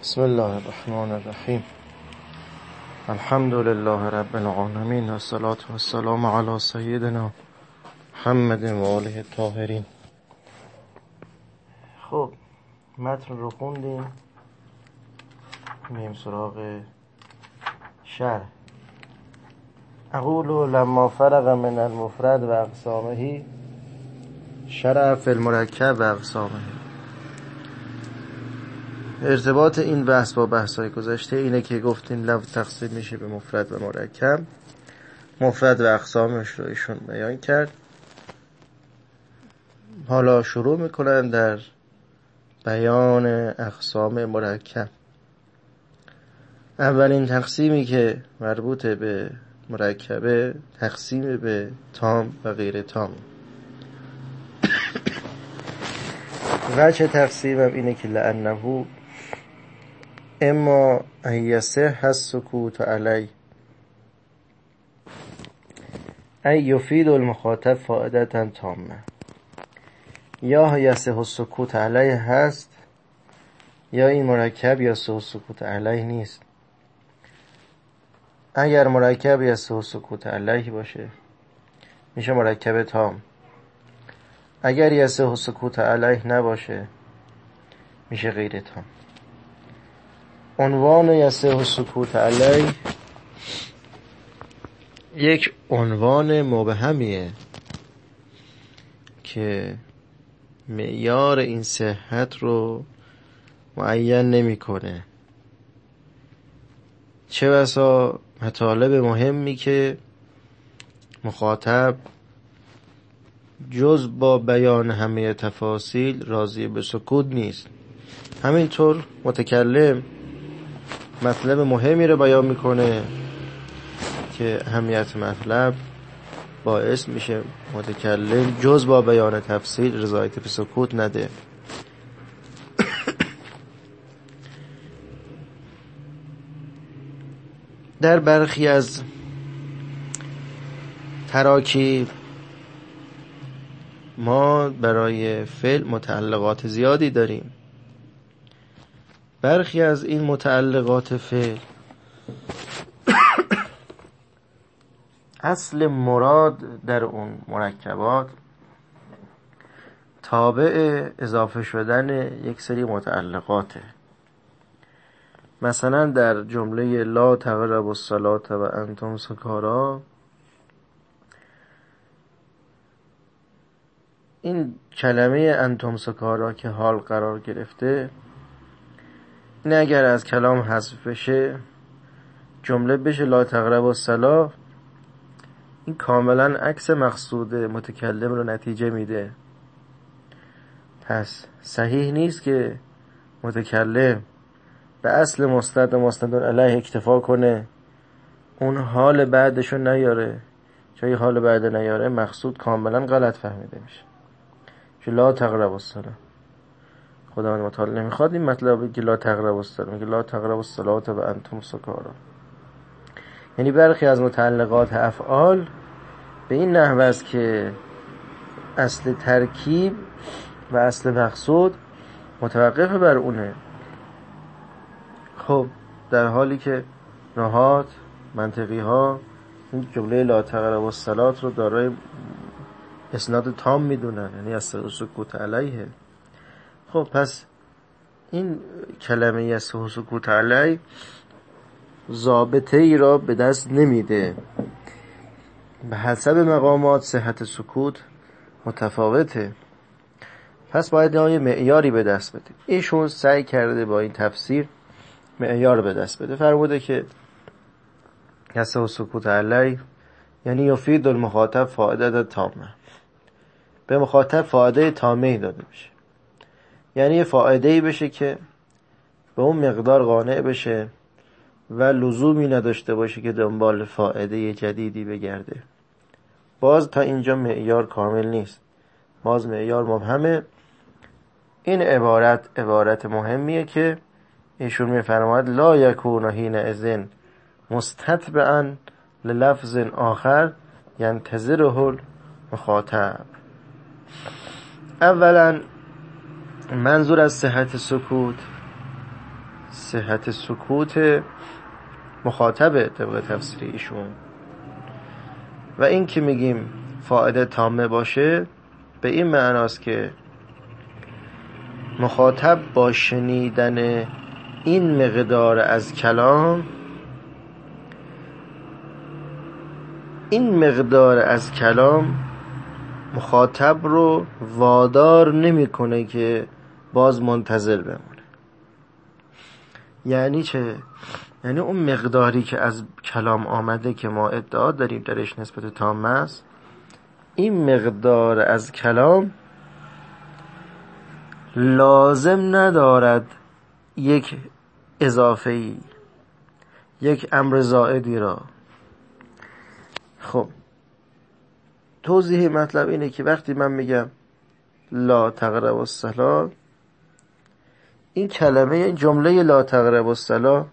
بسم الله الرحمن الرحیم. الحمد لله رب العالمین و الصلاة و السلام علی سیدنا محمد و آله الطاهرین. خب متن رو خوندیم، میریم سراغ شرح. اقول لما فرغ من المفرد و اقسامه شرع فی المرکب و اقسامه. ارتباط این بحث با بحث‌های گذشته اینه که گفتیم لفظ تقسیم میشه به مفرد و مرکب. مفرد و اقسامش رو ایشون بیان کرد. حالا شروع میکنن در بیان اقسام مرکب. اولین تقسیمی که مربوط به مرکبه تقسیم به تام و غیر تام. وجه تقسیمم اینه که لأنه اما ان یصح السکوت علی ای یفید المخاطب فائدة تامه، یا یصح السکوت علیه هست یا این مرکب یصح السکوت علیه نیست. اگر مرکب یصح السکوت علیه باشه میشه مرکب تام. اگر یصح السکوت علیه نباشه میشه غیر تام. عنوان یصح السکوت علیه یک عنوان مبهمیه که معیار این صحت رو معین نمیکنه. چه بسا مطالب مهمی که مخاطب جز با بیان همه تفاصیل راضی به سکوت نیست، همینطور متکلم مطلب مهمی رو بیان میکنه که اهمیت مطلب باعث میشه متکلم جز با بیان تفصیل رضایت به سکوت نده. در برخی از تراکیب ما برای فعل متعلقات زیادی داریم. برخی از این متعلقات فعل اصل مراد در اون مرکبات تابع اضافه شدن یک سری متعلقاته. مثلا در جمله لا تقربوا الصلاة و انتم سکارا، این کلمه انتم سکارا که حال قرار گرفته، این اگر از کلام حذف بشه جمله بشه لا تقربوا الصلاة، این کاملا عکس مقصود متکلم رو نتیجه میده. پس صحیح نیست که متکلم به اصل مستند و مستند علیه اکتفا کنه، اون حال بعدشو نیاره. چون حال بعد نیاره مقصود کاملا غلط فهمیده میشه. چون لا تقربوا الصلاة، خداوند متعال نمیخواد این مطلبی که لا تقربوا الصلاة، میگه لا تقربوا الصلاة و انتم سکارا. یعنی برخی از متعلقات افعال به این نحو است که اصل ترکیب و اصل مقصود متوقف بر اونه. خب در حالی که نحات منطقی ها این جمله لا تقربوا الصلاة رو دارای اسناد تام میدونن، یعنی یصح السکوت علیه. خب پس این کلمه یصح السکوت علیه ضابطه ای را به دست نمیده. به حسب مقامات صحت سکوت متفاوته. پس باید یه معیاری به دست بده. ایشون سعی کرده با این تفسیر معیار به دست بده. فرموده که یصح السکوت علیه یعنی یفید المخاطب فائده تامه، به مخاطب فائده تامه داده بشه. یعنی یه فائده‌ای بشه که به اون مقدار قانع بشه و لزومی نداشته باشه که دنبال فائده جدیدی بگرده. باز تا اینجا معیار کامل نیست، باز معیار مبهمه. این عبارت مهمیه که ایشون میفرماید لا یکون حینئذ مستتبعا للفظ آخر ینتظره المخاطب. اولا منظور از صحت سکوت صحت سکوت مخاطبه طبق تفسیر ایشون. و این که میگیم فائده تامه باشه به این معناست که مخاطب با شنیدن این مقدار از کلام، این مقدار از کلام مخاطب رو وادار نمیکنه که باز منتظر بمونه. یعنی چه؟ یعنی اون مقداری که از کلام آمده که ما ادعا داریم درش نسبت تام است، این مقدار از کلام لازم ندارد یک اضافه‌ای، یک امر زائدی را. خب توضیح مطلب اینه که وقتی من میگم لا تقربوا الصلاة، این کلمه، این جمله لا تقربوا الصلاة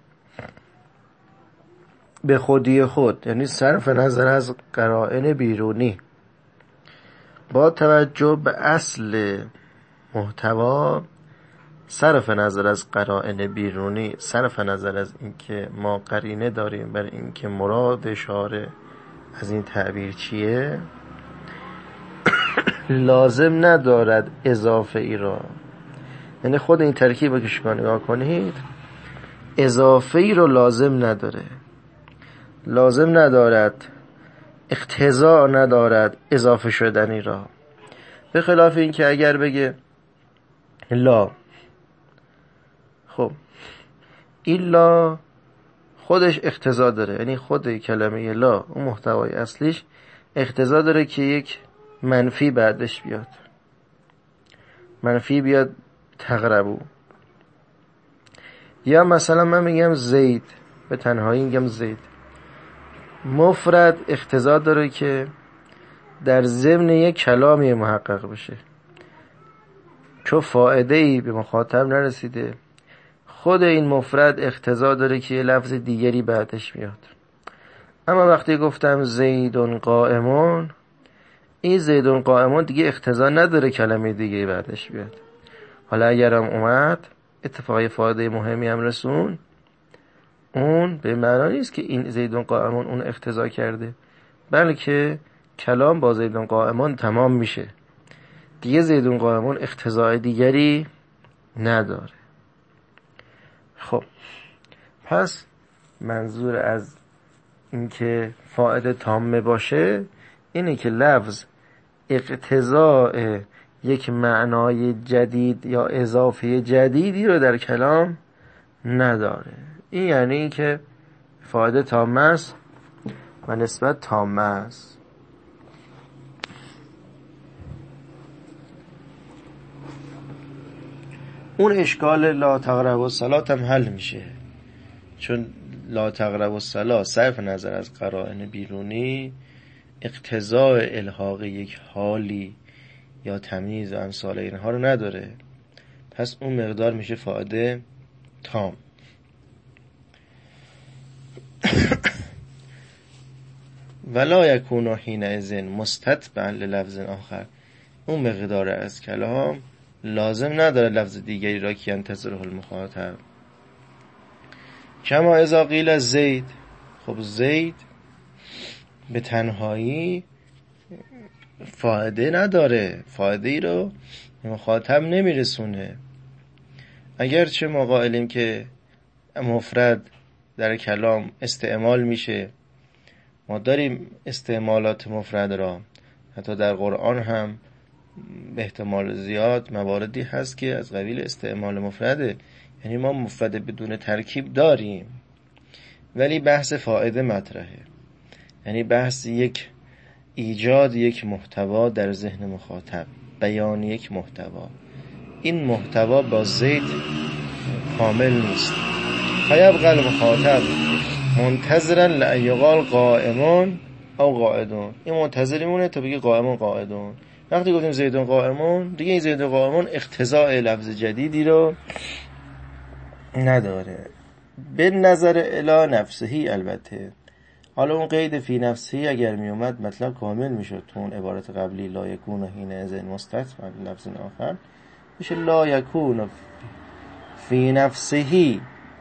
به خودی خود، یعنی صرف نظر از قرائن بیرونی، با توجه به اصل محتوا، صرف نظر از قرائن بیرونی، صرف نظر از اینکه ما قرینه داریم بر اینکه مراد شارع از این تعبیر چیه، لازم ندارد اضافه ای را. یعنی خود این ترکیب رو که شما نگاه کنید، اضافه ای رو لازم نداره، لازم ندارد، اقتضا ندارد اضافه شدنی را. به خلاف این که اگر بگه لا، خب این لا خودش اقتضا داره، یعنی خود کلمه لا اون محتوای اصلیش اقتضا داره که یک منفی بعدش بیاد، منفی بیاد تقربو. یا مثلا من میگم زید، به تنهایی میگم زید، مفرد اقتضا داره که در ضمن یک کلامی محقق بشه، چون فائده ای به مخاطب نرسیده، خود این مفرد اقتضا داره که یه لفظ دیگری بعدش میاد. اما وقتی گفتم زیدون قائمون، این زیدون قائمون دیگه اقتضا نداره کلمه دیگه بعدش بیاد. حالا اگرم اومد اتفاقی فایده مهمی هم رسون، اون به معنی نیست که این زیدون قائمون اون اقتضا کرده، بلکه کلام با زیدون قائمون تمام میشه، دیگه زیدون قائمون اقتضای دیگری نداره. خب پس منظور از اینکه فائده تامه باشه اینه که لفظ اقتضاء یک معنای جدید یا اضافه جدیدی رو در کلام نداره. این یعنی این که فائده تامه است و نسبت تامه است. اون اشکال لا تقربوا الصلاة هم حل میشه، چون لا تقربوا الصلاة صرف نظر از قرائن بیرونی اقتضاء الحاق یک حالی یا تمییز و امثال اینها رو نداره، پس اون مقدار میشه فائده تام. ولا یکون حینئذ مستتبعا للفظ آخر، اون مقدار از کلام لازم نداره لفظ دیگری را که ینتظره المخاطب. کما اذا قیل زید، خب زید به تنهایی فایده نداره، فایده ای رو مخاطب نمیرسونه. اگرچه ما قائلیم که مفرد در کلام استعمال میشه، ما داریم استعمالات مفرد را، حتی در قرآن هم به احتمال زیاد مواردی هست که از قبیل استعمال مفرده، یعنی ما مفرد بدون ترکیب داریم، ولی بحث فائده مطرحه، یعنی بحث یک ایجاد یک محتوا در ذهن مخاطب، بیان یک محتوا. این محتوا با زید کامل نیست. فیبقى المخاطب منتظرا لأن یقال قائمون او قاعدون، این منتظر میمونه تا بگی قائمون قاعدون. وقتی گفتیم زیدون قائمون، دیگه این زیدون قائمون اقتضاء لفظ جدیدی رو نداره. به نظر الی نفسهی، البته حالا اون قید فی نفسهی اگر می اومد مطلب کامل میشد، تو اون عبارت قبلی لا یکون حینئذ مستتبعا لفظ آخر میشه لا یکون فی نفسهی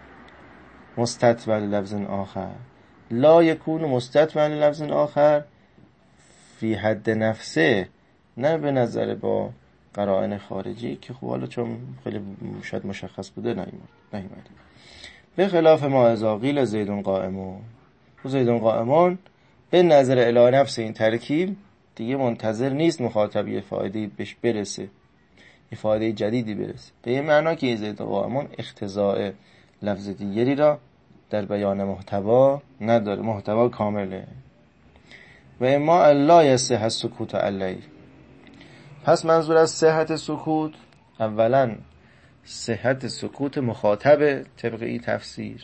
مستتبع للفظ آخر، لا یکون مستتبع للفظ آخر فی حد نفسه، نه به نظر با قرائن خارجی که خب حالا چون خیلی شاید مشخص بوده نیومده. به خلاف ما اذا قیل زیدون قائمون، زیدون قائمون به نظر الی نفس این ترکیب دیگه منتظر نیست مخاطب یه فایده بهش برسه، یه فایده جدیدی برسه، به این معنا که زیدون قائمون اقتضاء لفظ دیگری را در بیان محتوا نداره، محتوا کامله. و اما الا یصح السکوت علیه، پس منظور از صحت سکوت اولا صحت سکوت مخاطب طبق این تفسیر.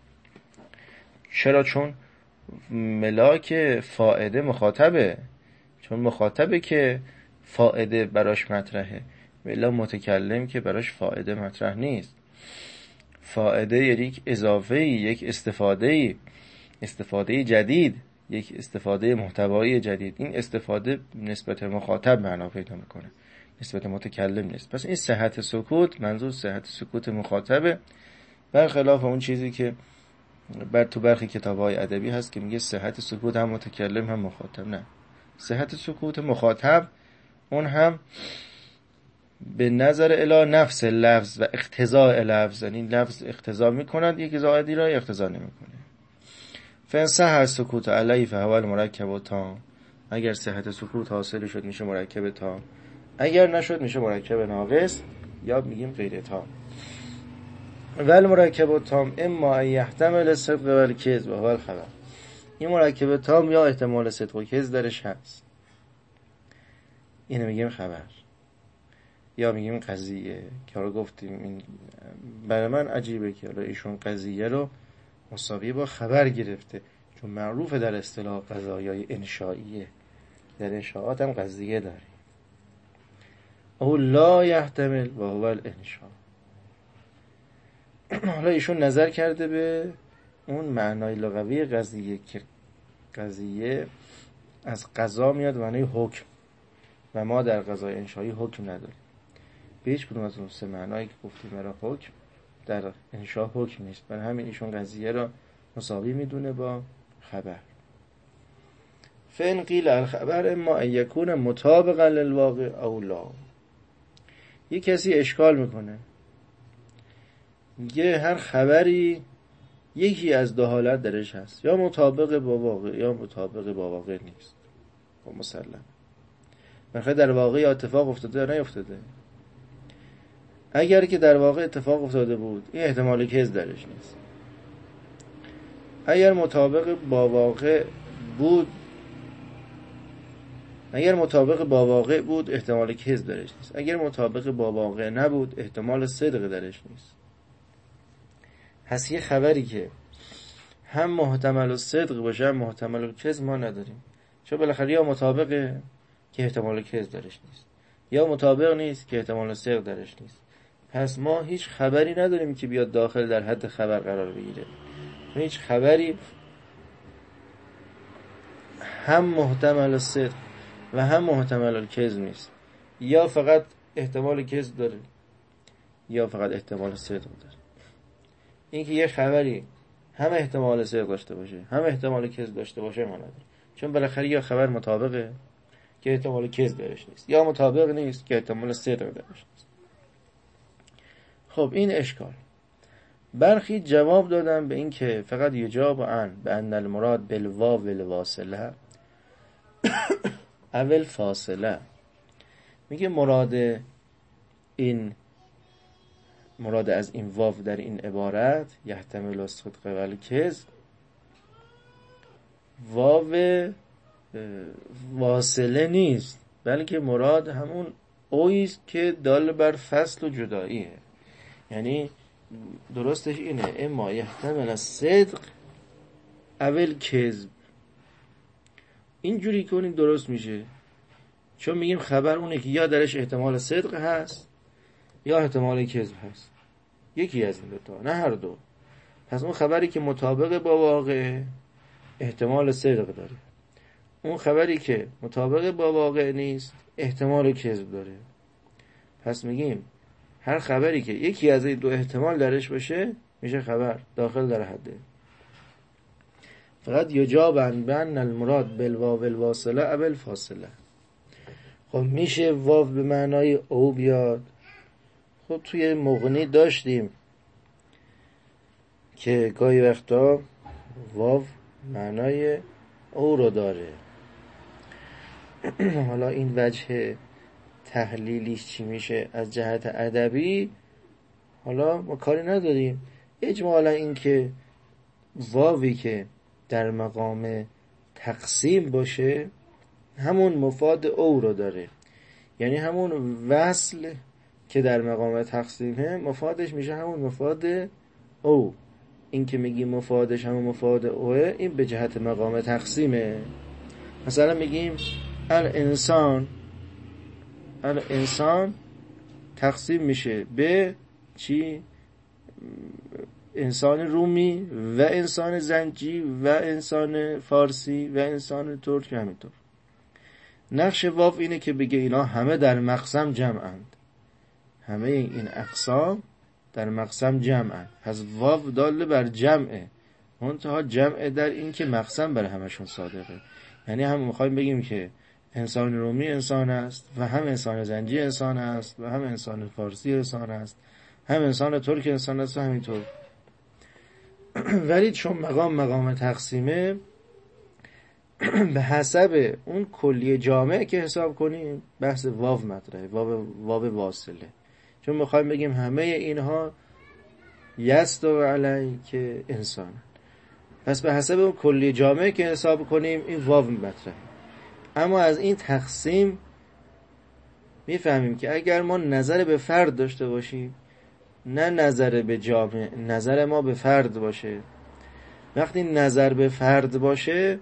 چرا؟ چون ملاک فائده مخاطبه، چون مخاطبه که فائده براش مطرحه، ولی متکلم که براش فائده مطرح نیست. فائده یعنی یک اضافه، یک استفاده جدید، یک استفاده محتوایی جدید. این استفاده نسبت مخاطب معنا پیدا میکنه، نسبت متکلم نیست. پس این صحت سکوت منظور صحت سکوت مخاطبه، برخلاف اون چیزی که تو برخی کتاب‌های ادبی هست که میگه صحت سکوت هم متکلم هم مخاطب. نه، صحت سکوت مخاطب اون هم به نظر الی نفس لفظ و اقتضاء لفظ، یعنی لفظ اقتضا میکند یک زائدی را اقتضا نمیکنه. فان صح سکوت علیه فهو المرکب تام، اگر صحت سکوت حاصل شد میشه مرکب تام، اگر نشد میشه مرکب ناقص یا میگیم غیر تام. ول مرکب تام اما ان یحتمل الصدق و الکذب و هو الخبر، این مرکب تام یا احتمال صدق و کذب درش هست، اینو میگیم خبر یا میگیم قضیه. که رو گفتیم این برای من عجیبه که حالا ایشون قضیه رو مساوی با خبر گرفته، چون معروفه در اصطلاح قضایای انشائیه، در انشاءات هم قضیه داریم. او لا یحتمل و هو الانشاء. حالا ایشون نظر کرده به اون معنای لغوی قضیه که قضیه از قضا میاد معنای حکم و ما در قضای انشایی حکم نداریم. به هیچ کدوم از اون سه معنایی که گفتیم برای حکم در انشاء حکم نیست، برای همین ایشون قضیه را مساوی میدونه با خبر. فإن قیل الخبر اما ان یکون مطابقا للواقع او لا. یه کسی اشکال میکنه، میگه هر خبری یکی از دو حالت درش هست، یا مطابق با واقع یا مطابق با واقع نیست. خب مسلم بخاطر در واقع اتفاق افتاده یا نیفتاده. اگر که در واقع اتفاق افتاده بود این احتمال کذب درش نیست. اگر مطابق با واقع بود احتمال کذب درش نیست. اگر مطابق با واقع نبود احتمال صدق درش نیست. پس یه خبری که هم محتمل صدق باشه هم محتمل کذب ما نداریم، چون بالاخره یا مطابقه که احتمال کذب درش نیست، یا مطابق نیست که احتمال صدق درش نیست. پس ما هیچ خبری نداریم که بیاد داخل در حد خبر قرار بگیره. هیچ خبری هم محتمل صدق و هم محتمل کذب نیست، یا فقط احتمال کذب داره یا فقط احتمال صدق داره. اینکه یه خبری هم احتمال صدق داشته باشه هم احتمال کذب داشته باشه ما نداره، چون بالاخره یا خبر مطابقه که احتمال کذب درش نیست، یا مطابق نیست که احتمال صدق درش نیست. خب این اشکال. برخی جواب دادن به این که فقط یجاب عن به ان المراد بالواو الواصله اول فاصله. میگه مراد از این واو در این عبارت یحتمل الصدق و الکذب، واو واصله نیست، بلکه مراد همون اویست که دال بر فصل و جداییه. یعنی درستش اینه اما یحتمل الصدق اول کذب. اینجوری کنید درست میشه، چون میگیم خبر اونه که یا درش احتمال صدق هست یا احتمال کذب هست، یکی از این دوتا، نه هر دو. پس اون خبری که مطابق با واقع احتمال صدق داره، اون خبری که مطابق با واقع نیست احتمال کذب داره. پس میگیم هر خبری که یکی از این دو احتمال درش باشه میشه خبر داخل در حده. فقط یجاب عن بأن المراد بالواو الواصله او الفاصله. خب میشه واو به معنای او بیاد. خب توی مغنی داشتیم که گاهی وقتا واو معنای او رو داره. حالا این وجه تحلیلیش چی میشه از جهت ادبی حالا ما کاری نداریم. اجمالا این که واوی که در مقام تقسیم باشه همون مفاد او رو داره، یعنی همون وصل که در مقام تقسیمه مفادش میشه همون مفاد او. این که میگیم مفادش همون مفاد اوه، این به جهت مقام تقسیمه. مثلا میگیم الانسان تقسیم میشه به چی؟ انسان رومی و انسان زنجی و انسان فارسی و انسان ترک. همینطور نقش واو اینه که بگه اینا همه در مقسم جمعند، همه این اقسام در مقسم جمعند. پس واو داله بر جمعه، منتها جمعه در این که مقسم بر همشون صادقه. یعنی هم میخوایم بگیم که انسان رومی انسان است و هم انسان زنجی انسان است و هم انسان فارسی انسان است، هم انسان ترک انسان است و همینطور. ولی چون مقام تقسیمه به حسب اون کلیه جامعه که حساب کنیم بحث واو مطرحه، واو واصله. چون میخوایم بگیم همه اینها یست و علی که انسان، پس به حسب اون کلیه جامعه که حساب کنیم این واو مطرحه. اما از این تقسیم میفهمیم که اگر ما نظر به فرد داشته باشیم نه نظر به جامعه، نظر ما به فرد باشه، وقتی نظر به فرد باشه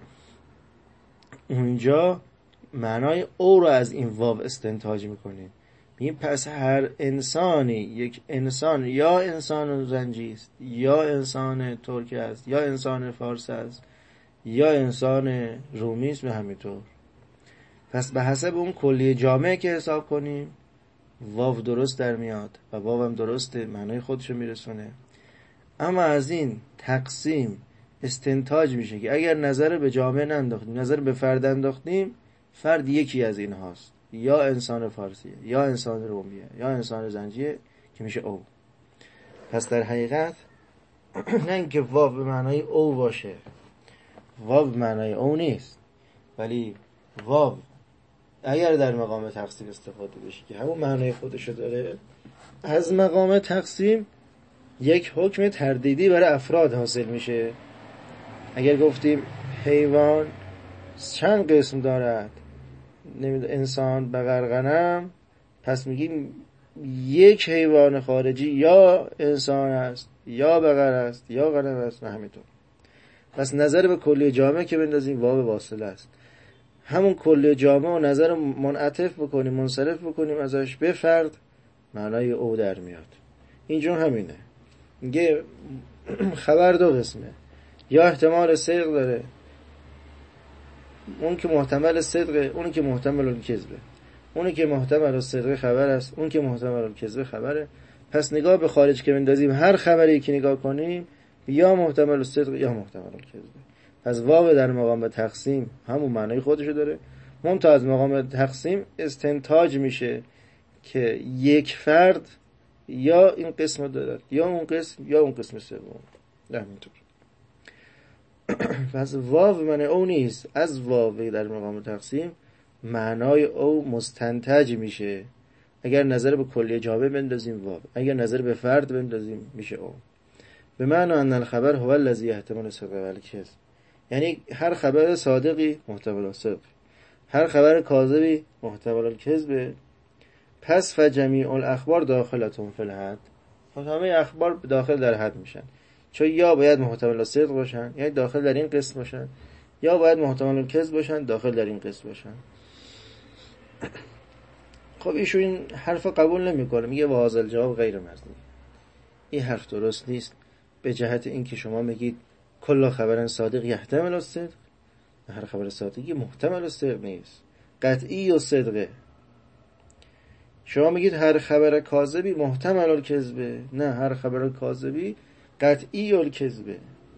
اونجا معنای او رو از این واو استنتاج میکنیم. میگیم پس هر انسانی، یک انسان یا انسان زنجی است یا انسان ترک است یا انسان فارس است یا انسان رومی است و همینطور. پس به حسب اون کلیه جامعه که حساب کنیم واو درست در میاد و واو هم درسته، معنای خودشو میرسونه. اما از این تقسیم استنتاج میشه که اگر نظر به جامعه ننداختیم، نظر به فرد انداختیم، فرد یکی از این هاست، یا انسان فارسیه یا انسان رومیه یا انسان زنجیه که میشه او. پس در حقیقت نه اینکه واو به معنای او باشه، واو به معنای او نیست، ولی واو اگر در مقام تقسیم استفاده بشه که همون معنای خودشو داره، از مقام تقسیم یک حکم تردیدی برای افراد حاصل میشه. اگر گفتیم حیوان چند قسم دارد، انسان، بقر، غنم، پس میگیم یک حیوان خارجی یا انسان است یا بقر است یا غنم است و همینطور. پس نظر به کلیه جامعه که بندازیم واو واصله است. همون کلیه جامعه و نظر منعطف بکنیم، منصرف بکنیم ازش به فرد، معنای او در میاد. اینجا همینه. میگه خبر دو قسمه، یا احتمال صدق داره، اون که محتمل صدقه، اون که محتمل الکذبه. اون که محتمل الصدق خبر است، اون که محتمل الکذبه خبره. پس نگاه به خارج که بندازیم هر خبری که نگاه کنیم یا محتمل الصدق یا محتمل الکذبه. پس واو در مقام تقسیم همون معنای خودشو داره، منتها از مقام تقسیم استنتاج میشه که یک فرد یا این قسم دارد یا اون قسم یا اون قسم سوم. همینطور. پس واو معنی او نیست. از واو در مقام تقسیم معنای او مستنتج میشه. اگر نظر به کلیه جامعه بندازیم واو، اگر نظر به فرد بندازیم میشه او. به معنی ان الخبر هو الذی یحتمل الصدق و الکذب، یعنی هر خبر صادقی محتمل الصدق، هر خبر کاذبی محتمل الکذب. پس فجمیع الاخبار داخلتون فی الحد، همه اخبار داخل در حد میشن، چون یا باید محتمل الصدق باشن یعنی داخل در این قسم باشن، یا باید محتمل الکذب باشن داخل در این قسم باشن. خب ایشون این حرف قبول نمیکنه، میگه و هذا الجواب غیر مزنی. این حرف درست نیست به جهت اینکه شما میگید کل خبر صادق یحتمل الصدق، هر خبر صادقی محتمل الصدق نیست، قطعی و صدقه. شما میگید هر خبر کاذبی محتمل الکذبه، نه، هر خبر کاذبی قطعی الکذبه.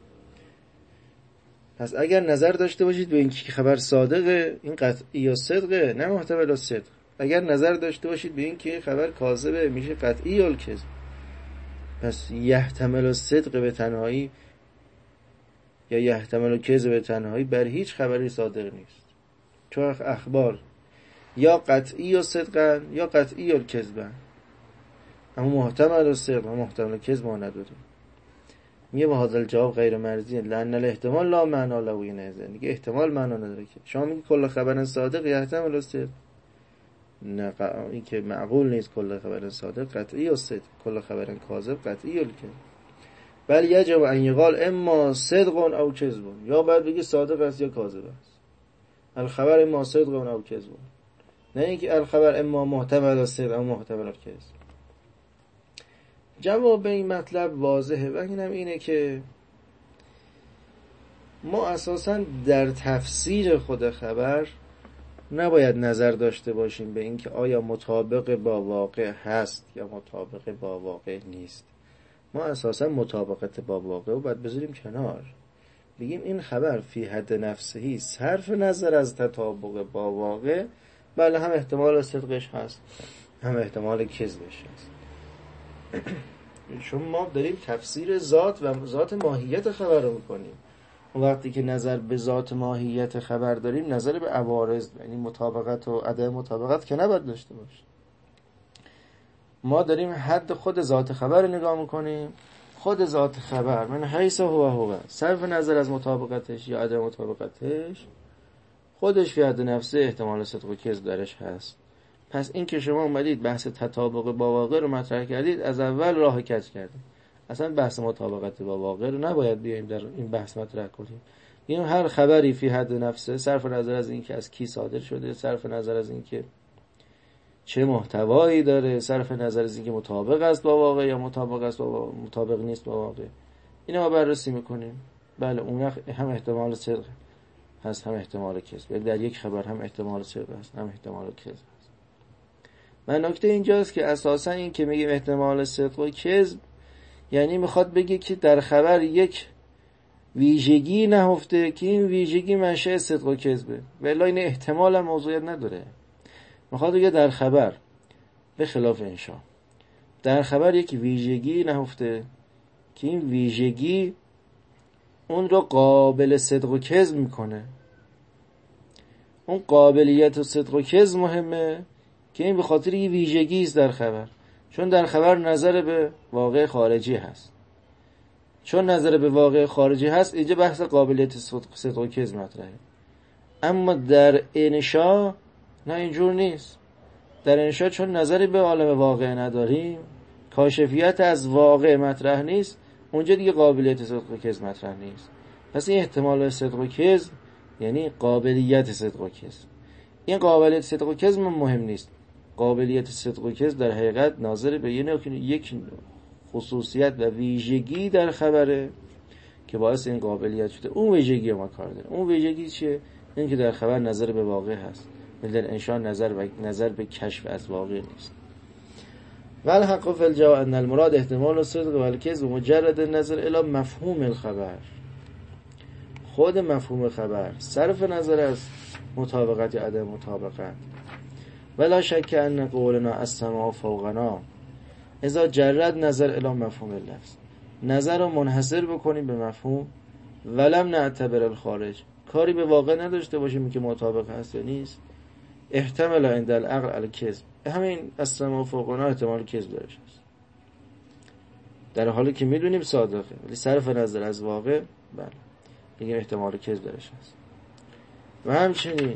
پس اگر نظر داشته باشید به اینکه خبر صادقه، این قطعی یا صدقه، نه محتمل الصدق. اگر نظر داشته باشید به اینکه خبر کاذبه، میشه قطعی الکذب. پس یحتمل الصدق به تنهایی یا یحتمل الکذب به تنهایی بر هیچ خبری صادق نیست، چون اخبار یا قطعی و صدقن یا قطعی الکذبن، اما محتمل الصدق و محتمل الکذب ما نداریم. میگه با هذا الجواب غیر مرضی لان الاحتمال لا معنا له، اینه دیگه احتمال معنا نداره که شما میگی کل خبر صادق یحتمل الصدق، نه، این که معقول نیست. کل خبر صادق قطعی الصدق، کل خبر کاذب قطعی الکذب. بل یجب ان یقال اما صدق او کذب، یا باید بگی صادق است یا کاذب است. الخبر اما صدق او کذب، نه اینکه الخبر اما محتمل الصدق او محتمل الکذب. جواب این مطلب واضحه و اینم اینه که ما اساساً در تفسیر خود خبر نباید نظر داشته باشیم به اینکه آیا مطابق با واقع هست یا مطابق با واقع نیست. ما اساساً مطابقت با واقع رو باید بذاریم کنار، بگیم این خبر فی حد نفسهی صرف نظر از تطابق با واقع، بله، هم احتمال صدقش هست هم احتمال کذبش هست. چون ما داریم تفسیر ذات و ذات ماهیت خبر رو میکنیم. اون وقتی که نظر به ذات ماهیت خبر داریم، نظر به عوارض، یعنی مطابقت و عدم مطابقت که نباید داشته باشیم. ما داریم حد خود ذات خبر رو نگاه میکنیم. خود ذات خبر من حیث هو صرف نظر از مطابقتش یا عدم مطابقتش، خودش فی حد نفسه احتمال صدق و کذب درش هست. پس این که شما اومدید بحث تطابق با واقع رو مطرح کردید، از اول راه کج کردید. اصلا بحث مطابقت با واقع رو نباید بیایم در این بحث مطرح کنیم. این هر خبری فی حد نفسه، صرف نظر از این که از کی صادر شده، صرف نظر از این که چه محتوایی داره، صرف نظر از این که مطابق است با واقع یا مطابق نیست با واقع، اینا ما بررسی میکنیم. بله، اون هم احتمال صدق هست هم احتمال کذب، یعنی در یک خبر هم احتمال صدق هست هم احتمال کذب هست. من نکته اینجاست که اساسا این که میگیم احتمال صدق و کذب، یعنی میخواد بگه که در خبر یک ویژگی نهفته که این ویژگی منشأ صدق و کذبه، ولی این احتمال هم موضوعیت نداره. میخواد بگه در خبر به خلاف انشا، در خبر یک ویژگی نهفته که این ویژگی اون رو قابل صدق و کذب میکنه. اون قابلیت و صدق و کذب مهمه که این به خاطر یه ویژگی است در خبر، چون در خبر نظر به واقع خارجی هست. چون نظر به واقع خارجی هست، اینجا بحث قابلیت صدق و کذب مطرحه. اما در انشا نه، اینجور نیست. در انشا چون نظری به عالم واقع نداریم، کاشفیت از واقع مطرح نیست، اونجا دیگه قابلیت صدق و کذب مطرح نیست. پس این احتمال صدق و کذب یعنی قابلیت صدق و کذب. این قابلیت صدق و کذب مهم نیست. قابلیت صدق و کذب در حقیقت ناظر به یک خصوصیت و ویژگی در خبره که باعث این قابلیت شده. اون ویژگی ما کار داره. اون ویژگی چیه؟ این که در خبر نظر به واقع هست، ولی در انشاء نظر به کشف از واقع نیست. والحق فی الجواب ان المراد احتمال الصدق والکذب مجرد النظر الی مفهوم الخبر. خود مفهوم خبر صرف نظر از مطابقت یا عدم مطابقت. ولا شک ان قولنا السماء فوقنا اذا جرد نظر الی مفهوم اللفظ، نظر رو منحصر بکنیم به مفهوم، ولم نعتبر الخارج، کاری به واقع نداشته باشیم که مطابق هست یا نیست، احتمال عند العقل الکذب، همین السماء فوقنا احتمال کذب دارش هست، در حالی که میدونیم صادقه، ولی صرف نظر از واقع بله بگیم احتمال کذب دارش هست. و همچنین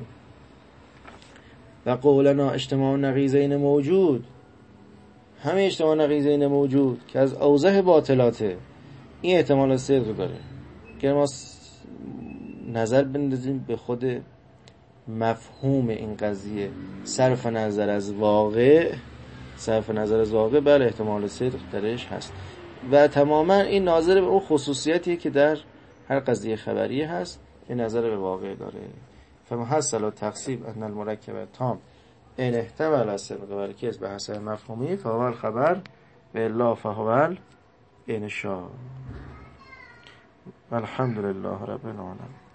و قولنا اجتماع نقیضین موجود، همه اجتماع نقیضین موجود که از اوضح باطلاته، این احتمال صدق داره که ما نظر بندازیم به خود مفهوم این قضیه، صرف نظر از واقع بله احتمال صدق درش هست. و تماما این ناظر به اون خصوصیتیه که در هر قضیه خبری هست، این نظر به واقع داره. فمحصل و تقسیم ان المرکب تام ان احتمل الصدق والکذب به حسب مفهومی فهو الخبر و الا فهو الانشاء. الحمد لله رب العالمین.